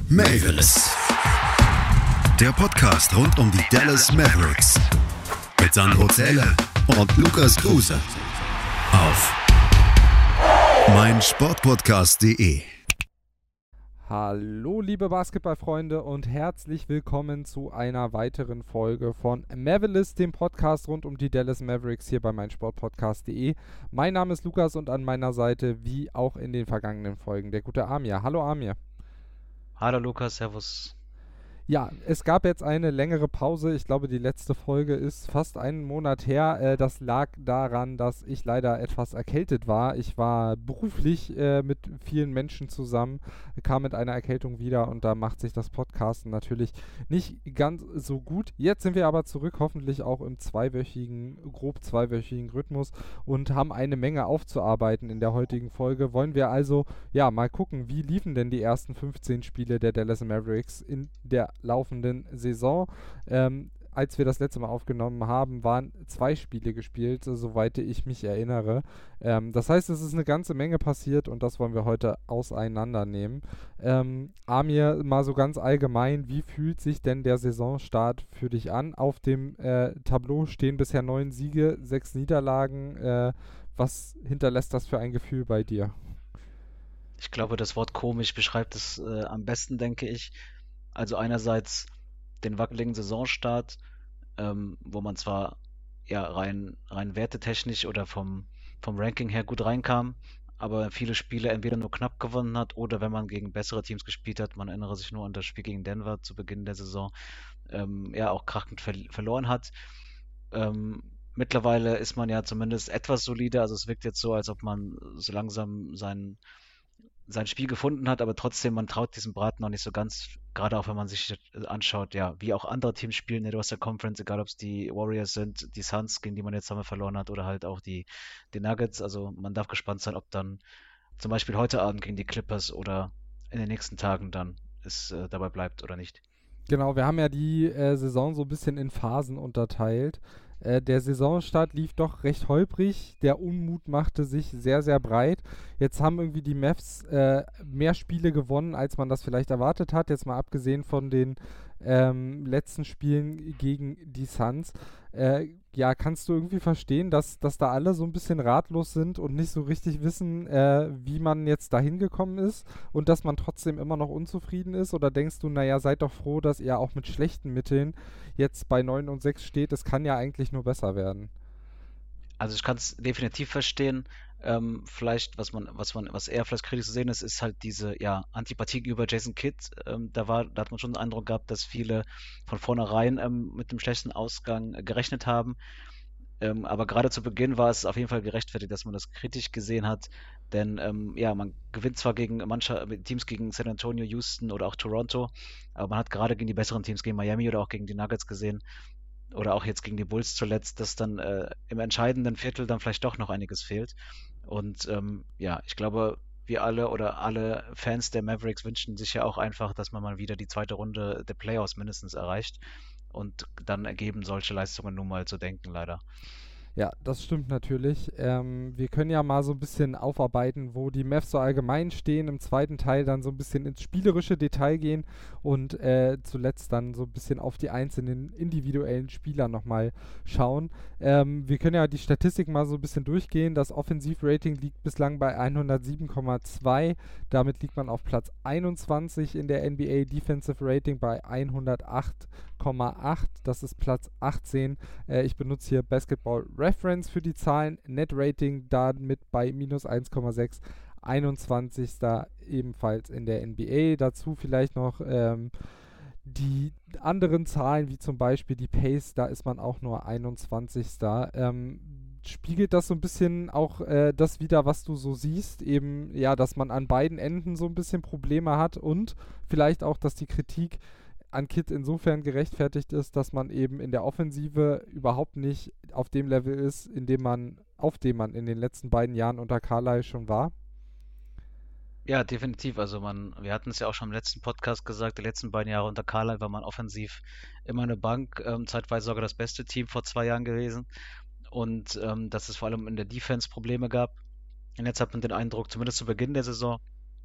Mavericks. Der Podcast rund um die Dallas Mavericks. Mit Sandro Zähler und Lukas Kruse. Auf meinsportpodcast.de. Hallo liebe Basketballfreunde und herzlich willkommen zu einer weiteren Folge von Mavericks, dem Podcast rund um die Dallas Mavericks hier bei meinsportpodcast.de. Mein Name ist Lukas und an meiner Seite, wie auch in den vergangenen Folgen, der gute Amir. Hallo Amir. Hallo Lukas, servus. Ja, es gab jetzt eine längere Pause. Ich glaube, die letzte Folge ist fast einen Monat her. Das lag daran, dass ich leider etwas erkältet war. Ich war beruflich mit vielen Menschen zusammen, kam mit einer Erkältung wieder und da macht sich das Podcasten natürlich nicht ganz so gut. Jetzt sind wir aber zurück, hoffentlich auch im grob zweiwöchigen Rhythmus und haben eine Menge aufzuarbeiten in der heutigen Folge. Wollen wir also mal gucken, wie liefen denn die ersten 15 Spiele der Dallas Mavericks in der laufenden Saison. Als wir das letzte Mal aufgenommen haben, waren 2 Spiele gespielt, soweit ich mich erinnere. Das heißt, es ist eine ganze Menge passiert und das wollen wir heute auseinandernehmen. Amir, mal so ganz allgemein, wie fühlt sich denn der Saisonstart für dich an? Auf dem Tableau stehen bisher 9 Siege, 6 Niederlagen. Was hinterlässt das für ein Gefühl bei dir? Ich glaube, das Wort komisch beschreibt es am besten, denke ich. Also einerseits den wackeligen Saisonstart, wo man zwar rein wertetechnisch oder vom Ranking her gut reinkam, aber viele Spiele entweder nur knapp gewonnen hat oder wenn man gegen bessere Teams gespielt hat, man erinnere sich nur an das Spiel gegen Denver zu Beginn der Saison, auch krachend verloren hat. Mittlerweile ist man ja zumindest etwas solider, also es wirkt jetzt so, als ob man so langsam sein Spiel gefunden hat, aber trotzdem, man traut diesem Braten noch nicht so ganz, gerade auch wenn man sich anschaut, wie auch andere Teams spielen in der Conference, egal ob es die Warriors sind, die Suns, gegen die man jetzt einmal verloren hat, oder halt auch die Nuggets. Also man darf gespannt sein, ob dann zum Beispiel heute Abend gegen die Clippers oder in den nächsten Tagen dann es dabei bleibt oder nicht. Genau, wir haben ja die Saison so ein bisschen in Phasen unterteilt. Der Saisonstart lief doch recht holprig, der Unmut machte sich sehr, sehr breit. Jetzt haben irgendwie die Mavs mehr Spiele gewonnen, als man das vielleicht erwartet hat, jetzt mal abgesehen von den letzten Spielen gegen die Suns. Kannst du irgendwie verstehen, dass da alle so ein bisschen ratlos sind und nicht so richtig wissen, wie man jetzt dahin gekommen ist und dass man trotzdem immer noch unzufrieden ist? Oder denkst du, seid doch froh, dass ihr auch mit schlechten Mitteln jetzt bei 9-6 steht, es kann ja eigentlich nur besser werden. Also ich kann es definitiv verstehen. Vielleicht, was eher vielleicht kritisch zu sehen ist, ist halt diese Antipathie gegenüber Jason Kidd. Da hat man schon den Eindruck gehabt, dass viele von vornherein mit dem schlechten Ausgang gerechnet haben. Aber gerade zu Beginn war es auf jeden Fall gerechtfertigt, dass man das kritisch gesehen hat. Denn man gewinnt zwar gegen Teams gegen San Antonio, Houston oder auch Toronto, aber man hat gerade gegen die besseren Teams, gegen Miami oder auch gegen die Nuggets gesehen, oder auch jetzt gegen die Bulls zuletzt, dass dann im entscheidenden Viertel dann vielleicht doch noch einiges fehlt. Und ich glaube, wir alle oder alle Fans der Mavericks wünschen sich ja auch einfach, dass man mal wieder die zweite Runde der Playoffs mindestens erreicht. Und dann ergeben solche Leistungen nun mal zu denken, leider. Ja, das stimmt natürlich. Wir können ja mal so ein bisschen aufarbeiten, wo die Mavs so allgemein stehen. Im zweiten Teil dann so ein bisschen ins spielerische Detail gehen und zuletzt dann so ein bisschen auf die einzelnen individuellen Spieler nochmal schauen. Wir können ja die Statistik mal so ein bisschen durchgehen. Das Offensivrating liegt bislang bei 107,2. Damit liegt man auf Platz 21 in der NBA. Defensive Rating bei 108,8. Das ist Platz 18. Ich benutze hier Basketball Reference für die Zahlen. Net Rating damit bei minus 1,6. 21. ebenfalls in der NBA. Dazu vielleicht noch die anderen Zahlen, wie zum Beispiel die Pace, da ist man auch nur 21. Spiegelt das so ein bisschen auch das wider, was du so siehst, eben, dass man an beiden Enden so ein bisschen Probleme hat und vielleicht auch, dass die Kritik an Kidd insofern gerechtfertigt ist, dass man eben in der Offensive überhaupt nicht auf dem Level ist, auf dem man in den letzten beiden Jahren unter Carlisle schon war? Ja, definitiv. Also wir hatten es ja auch schon im letzten Podcast gesagt, die letzten beiden Jahre unter Carlisle war man offensiv immer eine Bank, zeitweise sogar das beste Team vor 2 Jahren gewesen. Und dass es vor allem in der Defense Probleme gab. Und jetzt hat man den Eindruck, zumindest zu Beginn der Saison,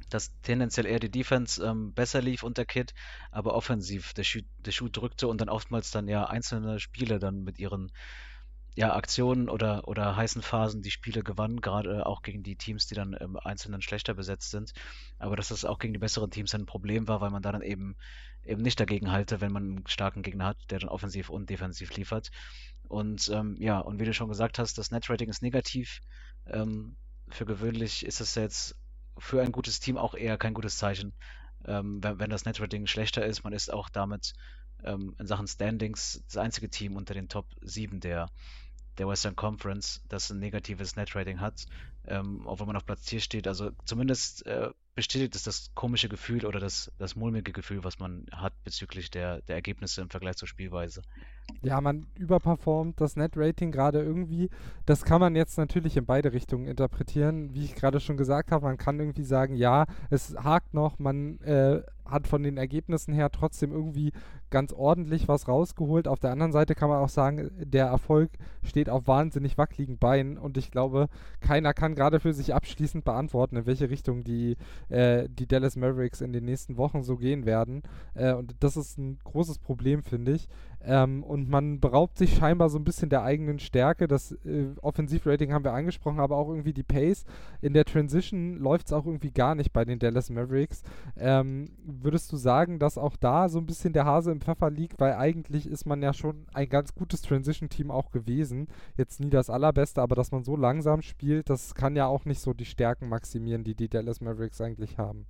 dass tendenziell eher die Defense besser lief unter Kid, aber offensiv der Schuh drückte und dann oftmals dann ja einzelne Spiele dann mit ihren ja, Aktionen oder heißen Phasen die Spiele gewannen, gerade auch gegen die Teams, die dann im Einzelnen schlechter besetzt sind. Aber dass das auch gegen die besseren Teams ein Problem war, weil man da dann eben nicht dagegen halte, wenn man einen starken Gegner hat, der dann offensiv und defensiv liefert. Und ja, und wie du schon gesagt hast, das Net-Rating ist negativ. Für gewöhnlich ist es jetzt für ein gutes Team auch eher kein gutes Zeichen, wenn das Net-Rating schlechter ist. Man ist auch damit in Sachen Standings das einzige Team unter den Top 7 der Western Conference, das ein negatives Net-Rating hat, obwohl man auf Platz 4 steht. Also zumindest bestätigt es das komische Gefühl oder das mulmige Gefühl, was man hat bezüglich der Ergebnisse im Vergleich zur Spielweise. Ja, man überperformt das Net-Rating gerade irgendwie. Das kann man jetzt natürlich in beide Richtungen interpretieren. Wie ich gerade schon gesagt habe, man kann irgendwie sagen, ja, es hakt noch, man hat von den Ergebnissen her trotzdem irgendwie ganz ordentlich was rausgeholt. Auf der anderen Seite kann man auch sagen, der Erfolg steht auf wahnsinnig wackeligen Beinen und ich glaube, keiner kann gerade für sich abschließend beantworten, in welche Richtung die Dallas Mavericks in den nächsten Wochen so gehen werden. Und das ist ein großes Problem, finde ich. Und man beraubt sich scheinbar so ein bisschen der eigenen Stärke. Das Offensivrating haben wir angesprochen, aber auch irgendwie die Pace. In der Transition läuft es auch irgendwie gar nicht bei den Dallas Mavericks. Würdest du sagen, dass auch da so ein bisschen der Hase im Pfeffer liegt? Weil eigentlich ist man ja schon ein ganz gutes Transition-Team auch gewesen. Jetzt nie das allerbeste, aber dass man so langsam spielt, das kann ja auch nicht so die Stärken maximieren, die die Dallas Mavericks eigentlich haben.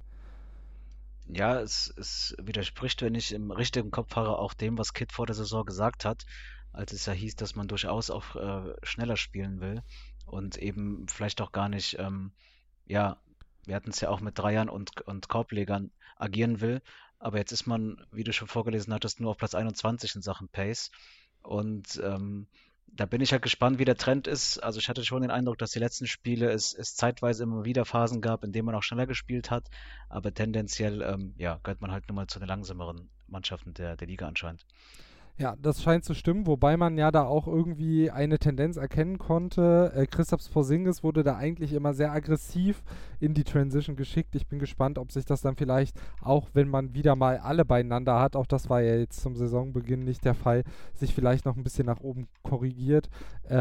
Ja, es widerspricht, wenn ich im richtigen Kopf fahre, auch dem, was Kid vor der Saison gesagt hat, als es ja hieß, dass man durchaus auch schneller spielen will und eben vielleicht auch gar nicht, ja, wir hatten es ja auch mit Dreiern und Korblegern agieren will, aber jetzt ist man, wie du schon vorgelesen hattest, nur auf Platz 21 in Sachen Pace und da bin ich halt gespannt, wie der Trend ist. Also ich hatte schon den Eindruck, dass die letzten Spiele es zeitweise immer wieder Phasen gab, in denen man auch schneller gespielt hat. Aber tendenziell, ja, gehört man halt nur mal zu den langsameren Mannschaften der Liga anscheinend. Ja, das scheint zu stimmen, wobei man ja da auch irgendwie eine Tendenz erkennen konnte. Kristaps Porzingis wurde da eigentlich immer sehr aggressiv in die Transition geschickt. Ich bin gespannt, ob sich das dann vielleicht auch, wenn man wieder mal alle beieinander hat, auch das war ja jetzt zum Saisonbeginn nicht der Fall, sich vielleicht noch ein bisschen nach oben korrigiert.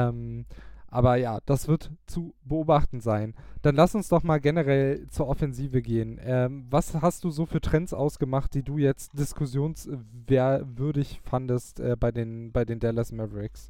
Aber ja, das wird zu beobachten sein. Dann lass uns doch mal generell zur Offensive gehen. Was hast du so für Trends ausgemacht, die du jetzt diskussionswürdig fandest bei den Dallas Mavericks?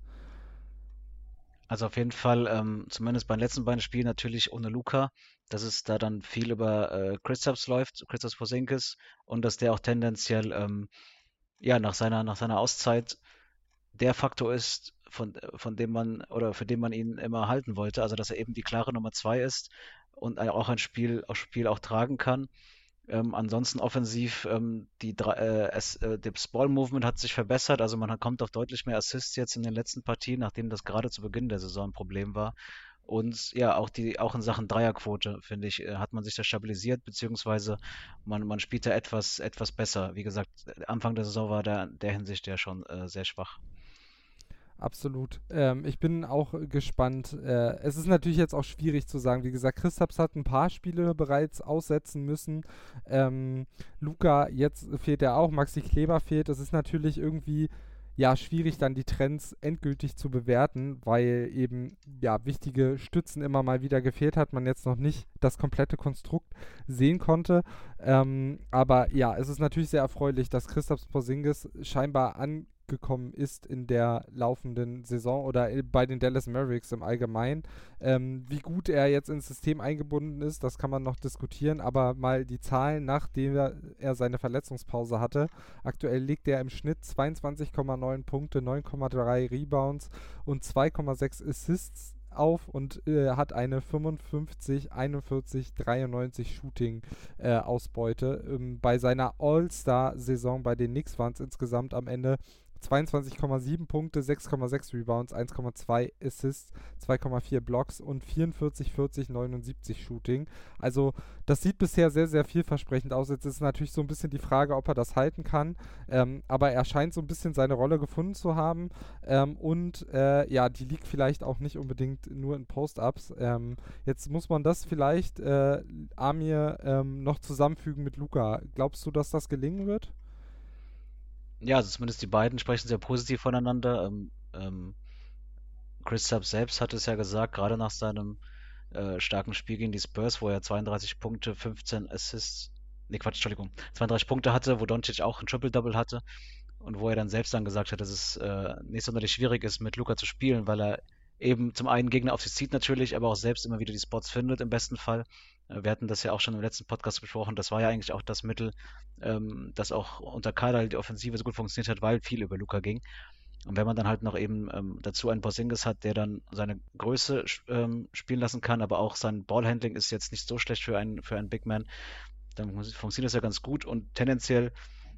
Also auf jeden Fall, zumindest bei den letzten beiden Spielen natürlich ohne Luka, dass es da dann viel über Kristaps läuft, Kristaps Porzingis, und dass der auch tendenziell ja nach seiner Auszeit der Faktor ist, von dem man oder für den man ihn immer halten wollte. Also dass er eben die klare Nummer 2 ist und auch ein Spiel auch tragen kann. Ansonsten offensiv, das Ball-Movement hat sich verbessert, also kommt auf deutlich mehr Assists jetzt in den letzten Partien, nachdem das gerade zu Beginn der Saison ein Problem war. Und ja, auch in Sachen Dreierquote, finde ich, hat man sich da stabilisiert, beziehungsweise man spielt da etwas besser. Wie gesagt, Anfang der Saison war der Hinsicht ja schon sehr schwach. Absolut. Ich bin auch gespannt. Es ist natürlich jetzt auch schwierig zu sagen. Wie gesagt, Kristaps hat ein paar Spiele bereits aussetzen müssen. Luka, jetzt fehlt er auch. Maxi Kleber fehlt. Es ist natürlich irgendwie ja schwierig, dann die Trends endgültig zu bewerten, weil eben ja wichtige Stützen immer mal wieder gefehlt hat. Man jetzt noch nicht das komplette Konstrukt sehen konnte. Aber ja, es ist natürlich sehr erfreulich, dass Kristaps Porzingis scheinbar angekommen ist in der laufenden Saison oder bei den Dallas Mavericks im Allgemeinen. Wie gut er jetzt ins System eingebunden ist, das kann man noch diskutieren, aber mal die Zahlen, nachdem er seine Verletzungspause hatte. Aktuell liegt er im Schnitt 22,9 Punkte, 9,3 Rebounds und 2,6 Assists auf und hat eine 55, 41, 93 Shooting-Ausbeute. Bei seiner All-Star-Saison bei den Knicks waren es insgesamt am Ende 22,7 Punkte, 6,6 Rebounds, 1,2 Assists, 2,4 Blocks und 44, 40, 79 Shooting. Also das sieht bisher sehr, sehr vielversprechend aus. Jetzt ist natürlich so ein bisschen die Frage, ob er das halten kann. Aber er scheint so ein bisschen seine Rolle gefunden zu haben. Die liegt vielleicht auch nicht unbedingt nur in Post-Ups. Jetzt muss man das vielleicht, Amir, noch zusammenfügen mit Luka. Glaubst du, dass das gelingen wird? Ja, also zumindest die beiden sprechen sehr positiv voneinander. Kristaps selbst hat es ja gesagt, gerade nach seinem starken Spiel gegen die Spurs, wo er 32 Punkte, 15 Assists, nee, Quatsch, Entschuldigung, 32 Punkte hatte, wo Doncic auch ein Triple-Double hatte und wo er dann selbst dann gesagt hat, dass es nicht sonderlich schwierig ist, mit Luka zu spielen, weil er eben zum einen Gegner auf sich zieht natürlich, aber auch selbst immer wieder die Spots findet im besten Fall. Wir hatten das ja auch schon im letzten Podcast besprochen, das war ja eigentlich auch das Mittel, das auch unter Carlisle die Offensive so gut funktioniert hat, weil viel über Luka ging. Und wenn man dann halt noch eben dazu einen Porzingis hat, der dann seine Größe spielen lassen kann, aber auch sein Ballhandling ist jetzt nicht so schlecht für einen Big Man, dann funktioniert das ja ganz gut und tendenziell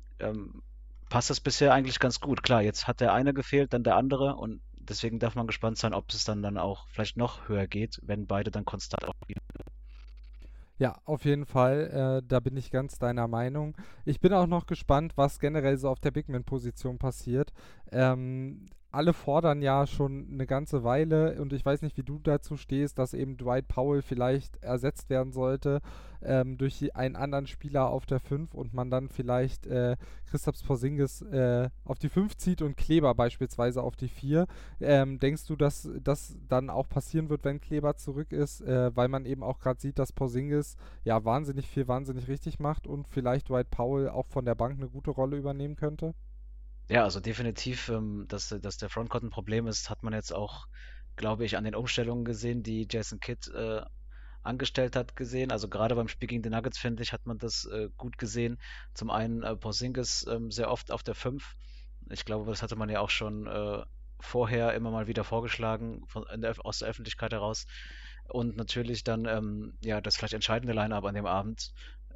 passt das bisher eigentlich ganz gut. Klar, jetzt hat der eine gefehlt, dann der andere und deswegen darf man gespannt sein, ob es dann auch vielleicht noch höher geht, wenn beide dann konstant auch spielen. Ja, auf jeden Fall. Da bin ich ganz deiner Meinung. Ich bin auch noch gespannt, was generell so auf der Bigman-Position passiert. Alle fordern ja schon eine ganze Weile und ich weiß nicht, wie du dazu stehst, dass eben Dwight Powell vielleicht ersetzt werden sollte durch einen anderen Spieler auf der 5 und man dann vielleicht Kristaps Porzingis auf die 5 zieht und Kleber beispielsweise auf die 4. Denkst du, dass das dann auch passieren wird, wenn Kleber zurück ist, weil man eben auch gerade sieht, dass Porzingis ja wahnsinnig richtig macht und vielleicht Dwight Powell auch von der Bank eine gute Rolle übernehmen könnte? Ja, also definitiv, dass der Frontcourt ein Problem ist, hat man jetzt auch, glaube ich, an den Umstellungen gesehen, die Jason Kidd angestellt hat, gesehen. Also gerade beim Spiel gegen die Nuggets, finde ich, hat man das gut gesehen. Zum einen Porzingis sehr oft auf der 5. Ich glaube, das hatte man ja auch schon vorher immer mal wieder vorgeschlagen aus der Öffentlichkeit heraus. Und natürlich dann ja das vielleicht entscheidende Line-Up an dem Abend,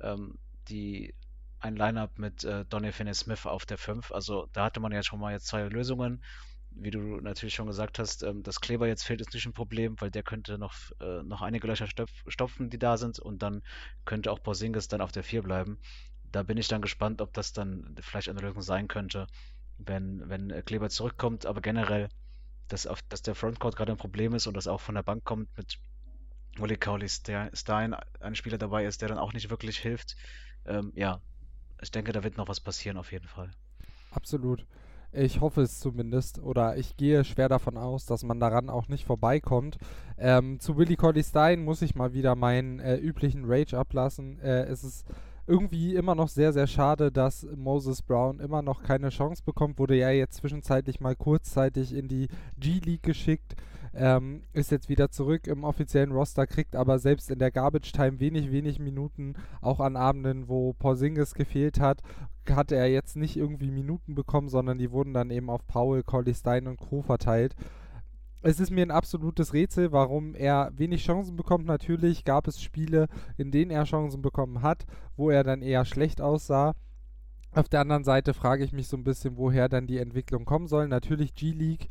die ein Line-Up mit Donny Finney-Smith auf der 5. Also da hatte man ja schon mal jetzt zwei Lösungen. Wie du natürlich schon gesagt hast, dass Kleber jetzt fehlt, ist nicht ein Problem, weil der könnte noch einige Löcher stopfen, die da sind. Und dann könnte auch Porzingis dann auf der 4 bleiben. Da bin ich dann gespannt, ob das dann vielleicht eine Lösung sein könnte, wenn Kleber zurückkommt. Aber generell, dass der Frontcourt gerade ein Problem ist und das auch von der Bank kommt mit Willie Cauley-Stein, ein Spieler dabei ist, der dann auch nicht wirklich hilft. Ja, ich denke, da wird noch was passieren auf jeden Fall. Absolut. Ich hoffe es zumindest oder ich gehe schwer davon aus, dass man daran auch nicht vorbeikommt. Zu Willie Cauley-Stein muss ich mal wieder meinen üblichen Rage ablassen. Es ist irgendwie immer noch sehr, sehr schade, dass Moses Brown immer noch keine Chance bekommt. Wurde ja jetzt zwischenzeitlich mal kurzzeitig in die G-League geschickt. Ist jetzt wieder zurück im offiziellen Roster, kriegt aber selbst in der Garbage Time wenig Minuten, auch an Abenden, wo Porzingis gefehlt hat er jetzt nicht irgendwie Minuten bekommen, sondern die wurden dann eben auf Powell, Cauley-Stein und Co. verteilt. Es ist mir ein absolutes Rätsel, warum er wenig Chancen bekommt. Natürlich gab es Spiele, in denen er Chancen bekommen hat, wo er dann eher schlecht aussah. Auf der anderen Seite frage ich mich so ein bisschen, woher dann die Entwicklung kommen soll. Natürlich G-League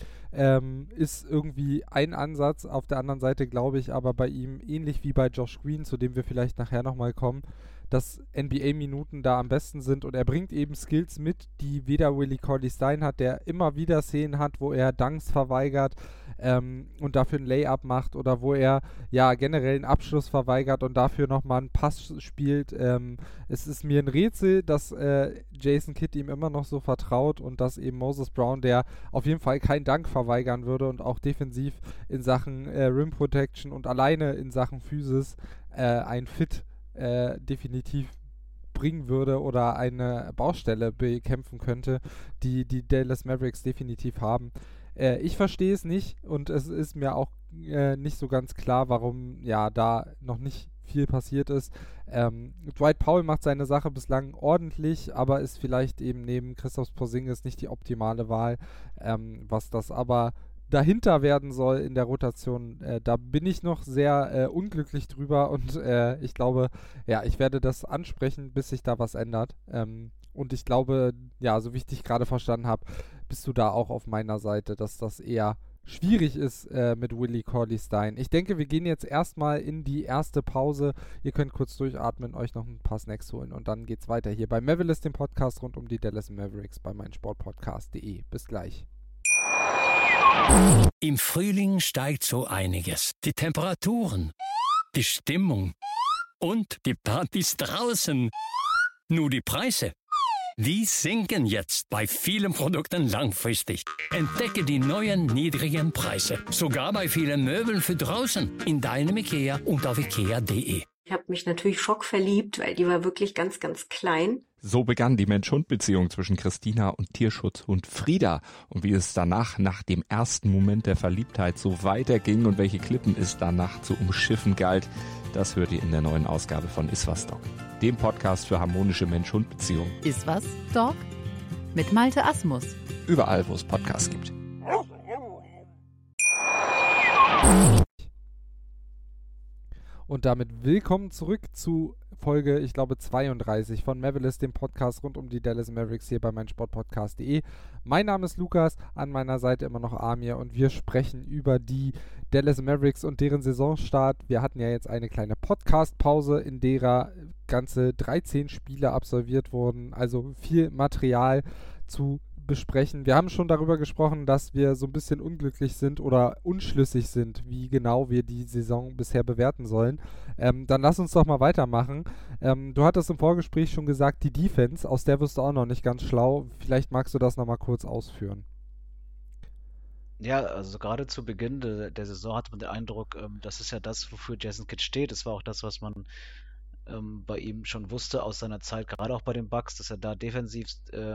ist irgendwie ein Ansatz. Auf der anderen Seite glaube ich aber bei ihm, ähnlich wie bei Josh Green, zu dem wir vielleicht nachher nochmal kommen, dass NBA-Minuten da am besten sind und er bringt eben Skills mit, die weder Willie Cauley-Stein hat, der immer wieder Szenen hat, wo er Dunks verweigert und dafür ein Layup macht oder wo er ja generell einen Abschluss verweigert und dafür nochmal einen Pass spielt. Es ist mir ein Rätsel, dass Jason Kidd ihm immer noch so vertraut und dass eben Moses Brown, der auf jeden Fall keinen Dank verweigern würde und auch defensiv in Sachen Rim Protection und alleine in Sachen Physis ein Fit definitiv bringen würde oder eine Baustelle bekämpfen könnte, die Dallas Mavericks definitiv haben. Ich verstehe es nicht und es ist mir auch nicht so ganz klar, warum ja da noch nicht viel passiert ist. Dwight Powell macht seine Sache bislang ordentlich, aber ist vielleicht eben neben Kristaps Porzingis nicht die optimale Wahl, was das aber dahinter werden soll in der Rotation, da bin ich noch sehr unglücklich drüber und ich glaube, ja, ich werde das ansprechen, bis sich da was ändert. Und ich glaube, ja, so wie ich dich gerade verstanden habe, bist du da auch auf meiner Seite, dass das eher schwierig ist mit Willie Cauley-Stein. Ich denke, wir gehen jetzt erstmal in die erste Pause. Ihr könnt kurz durchatmen, euch noch ein paar Snacks holen und dann geht's weiter hier bei Mavericks, dem Podcast rund um die Dallas Mavericks bei meinsportpodcast.de. Bis gleich. Im Frühling steigt so einiges. Die Temperaturen, die Stimmung und die Partys draußen. Nur die Preise, die sinken jetzt bei vielen Produkten langfristig. Entdecke die neuen niedrigen Preise, sogar bei vielen Möbeln für draußen, in deinem IKEA und auf ikea.de. Ich habe mich natürlich schockverliebt, weil die war wirklich ganz, ganz klein. So begann die Mensch-Hund-Beziehung zwischen Christina und Tierschutzhund Frieda. Und wie es danach, nach dem ersten Moment der Verliebtheit, so weiterging und welche Klippen es danach zu umschiffen galt, das hört ihr in der neuen Ausgabe von Iswas Dog, dem Podcast für harmonische Mensch-Hund-Beziehungen. Iswas Dog mit Malte Asmus. Überall, wo es Podcasts gibt. Und damit willkommen zurück zu Folge, ich glaube, 32 von Mavericks, dem Podcast rund um die Dallas Mavericks hier bei meinsportpodcast.de. Mein Name ist Lukas, an meiner Seite immer noch Amir und wir sprechen über die Dallas Mavericks und deren Saisonstart. Wir hatten ja jetzt eine kleine Podcast-Pause, in derer ganze 13 Spiele absolviert wurden, also viel Material zu besprechen. Wir haben schon darüber gesprochen, dass wir so ein bisschen unglücklich sind oder unschlüssig sind, wie genau wir die Saison bisher bewerten sollen. Dann lass uns doch mal weitermachen. Du hattest im Vorgespräch schon gesagt, die Defense, aus der wirst du auch noch nicht ganz schlau. Vielleicht magst du das nochmal kurz ausführen. Ja, also gerade zu Beginn der Saison hatte man den Eindruck, das ist ja das, wofür Jason Kidd steht. Das war auch das, was man bei ihm schon wusste aus seiner Zeit, gerade auch bei den Bucks, dass er da defensiv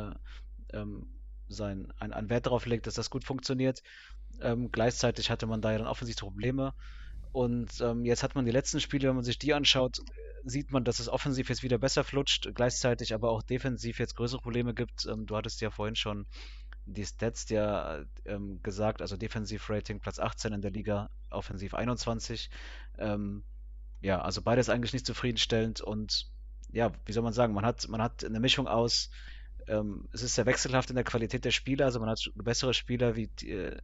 einen Wert darauf legt, dass das gut funktioniert. Gleichzeitig hatte man da ja dann offensiv Probleme. Und jetzt hat man die letzten Spiele, wenn man sich die anschaut, sieht man, dass es offensiv jetzt wieder besser flutscht, gleichzeitig aber auch defensiv jetzt größere Probleme gibt. Du hattest ja vorhin schon die Stats gesagt, also Defensiv-Rating Platz 18 in der Liga, offensiv 21. Ja, also beides eigentlich nicht zufriedenstellend und ja, wie soll man sagen, man hat eine Mischung aus, es ist sehr wechselhaft in der Qualität der Spieler, also man hat bessere Spieler, wie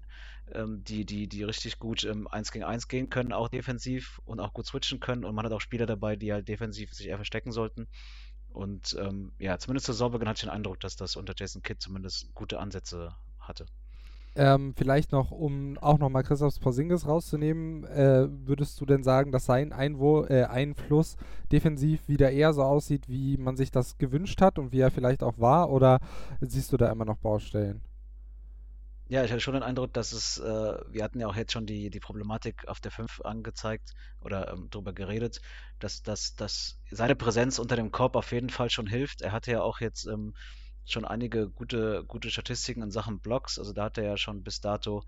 die richtig gut 1 gegen 1 gehen können, auch defensiv und auch gut switchen können und man hat auch Spieler dabei, die halt defensiv sich eher verstecken sollten und ja, zumindest zur Saisonbeginn hatte ich den Eindruck, dass das unter Jason Kidd zumindest gute Ansätze hatte. Vielleicht noch, um auch nochmal Kristaps Porzingis rauszunehmen, würdest du denn sagen, dass sein Einfluss defensiv wieder eher so aussieht, wie man sich das gewünscht hat und wie er vielleicht auch war, oder siehst du da immer noch Baustellen? Ja, ich hatte schon den Eindruck, dass wir hatten ja auch jetzt schon die Problematik auf der 5 angezeigt oder drüber geredet, dass seine Präsenz unter dem Korb auf jeden Fall schon hilft. Er hatte ja auch jetzt schon einige gute Statistiken in Sachen Blocks, also da hat er ja schon bis dato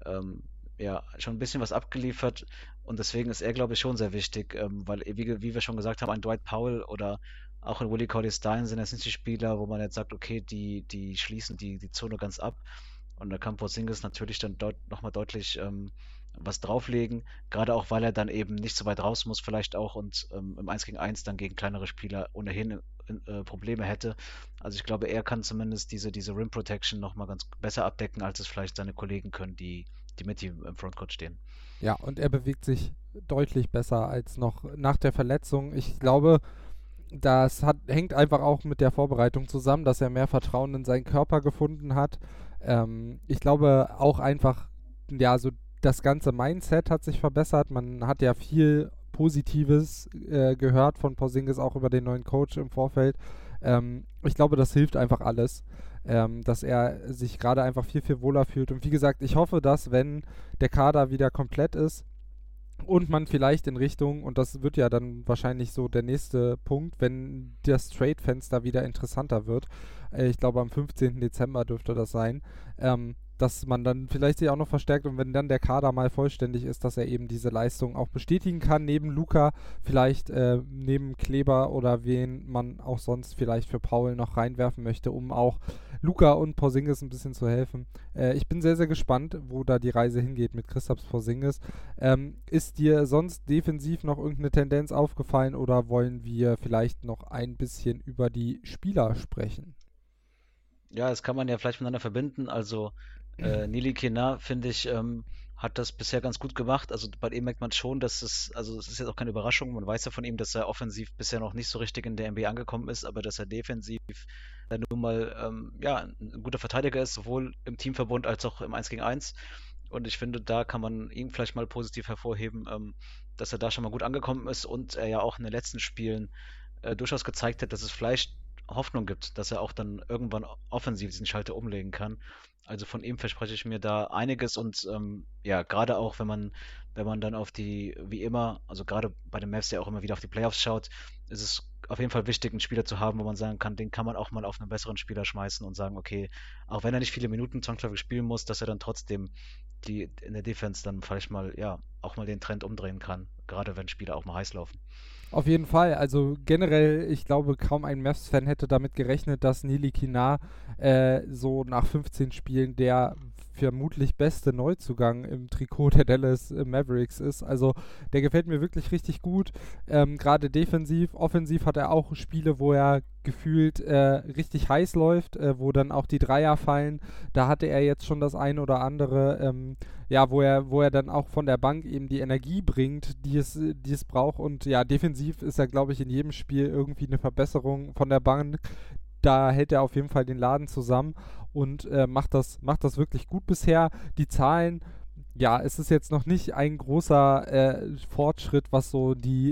ja schon ein bisschen was abgeliefert und deswegen ist er, glaube ich, schon sehr wichtig, weil wie wir schon gesagt haben, ein Dwight Powell oder auch ein Willie Cauley-Stein sind jetzt nicht die Spieler, wo man jetzt sagt, okay, die schließen die Zone ganz ab und da kann Porzingis natürlich dann nochmal deutlich was drauflegen, gerade auch, weil er dann eben nicht so weit raus muss vielleicht auch und im 1 gegen 1 dann gegen kleinere Spieler ohnehin Probleme hätte. Also ich glaube, er kann zumindest diese Rim Protection nochmal ganz besser abdecken, als es vielleicht seine Kollegen können, die mit ihm im Frontcourt stehen. Ja, und er bewegt sich deutlich besser als noch nach der Verletzung. Ich glaube, das hängt einfach auch mit der Vorbereitung zusammen, dass er mehr Vertrauen in seinen Körper gefunden hat. Ich glaube auch einfach, ja, so das ganze Mindset hat sich verbessert. Man hat ja viel Positives gehört von Porzingis, auch über den neuen Coach im Vorfeld. Ich glaube, das hilft einfach alles, dass er sich gerade einfach viel, viel wohler fühlt. Und wie gesagt, ich hoffe, dass, wenn der Kader wieder komplett ist und man vielleicht in Richtung, und das wird ja dann wahrscheinlich so der nächste Punkt, wenn das Trade-Fenster wieder interessanter wird, ich glaube am 15. Dezember dürfte das sein, dass man dann vielleicht sich auch noch verstärkt und wenn dann der Kader mal vollständig ist, dass er eben diese Leistung auch bestätigen kann, neben Luka, vielleicht neben Kleber oder wen man auch sonst vielleicht für Paul noch reinwerfen möchte, um auch Luka und Porzingis ein bisschen zu helfen. Ich bin sehr, sehr gespannt, wo da die Reise hingeht mit Kristaps Porzingis. Ist dir sonst defensiv noch irgendeine Tendenz aufgefallen oder wollen wir vielleicht noch ein bisschen über die Spieler sprechen? Ja, das kann man ja vielleicht miteinander verbinden. Also Nili Kena, finde ich, hat das bisher ganz gut gemacht. Also bei ihm merkt man schon, also es ist jetzt auch keine Überraschung. Man weiß ja von ihm, dass er offensiv bisher noch nicht so richtig in der NBA angekommen ist, aber dass er defensiv nun mal ja, ein guter Verteidiger ist, sowohl im Teamverbund als auch im 1 gegen 1. Und ich finde, da kann man ihn vielleicht mal positiv hervorheben, dass er da schon mal gut angekommen ist und er ja auch in den letzten Spielen durchaus gezeigt hat, dass es vielleicht Hoffnung gibt, dass er auch dann irgendwann offensiv diesen Schalter umlegen kann. Also von ihm verspreche ich mir da einiges und ja, gerade auch wenn man dann auf die, wie immer, also gerade bei den Mavs ja auch immer wieder auf die Playoffs schaut, ist es auf jeden Fall wichtig, einen Spieler zu haben, wo man sagen kann, den kann man auch mal auf einen besseren Spieler schmeißen und sagen, okay, auch wenn er nicht viele Minuten zwangsläufig spielen muss, dass er dann trotzdem die in der Defense dann vielleicht mal, ja, auch mal den Trend umdrehen kann, gerade wenn Spieler auch mal heiß laufen. Auf jeden Fall. Also generell, ich glaube, kaum ein Mavs-Fan hätte damit gerechnet, dass Nili Kina so nach 15 Spielen der vermutlich beste Neuzugang im Trikot der Dallas Mavericks ist. Also der gefällt mir wirklich richtig gut. Gerade defensiv, offensiv hat er auch Spiele, wo er gefühlt richtig heiß läuft, wo dann auch die Dreier fallen. Da hatte er jetzt schon das eine oder andere, ja, wo er dann auch von der Bank eben die Energie bringt, die es braucht. Und ja, defensiv ist er, glaube ich, in jedem Spiel irgendwie eine Verbesserung von der Bank. Da hält er auf jeden Fall den Laden zusammen und macht das wirklich gut bisher. Die Zahlen, ja, es ist jetzt noch nicht ein großer Fortschritt, was so die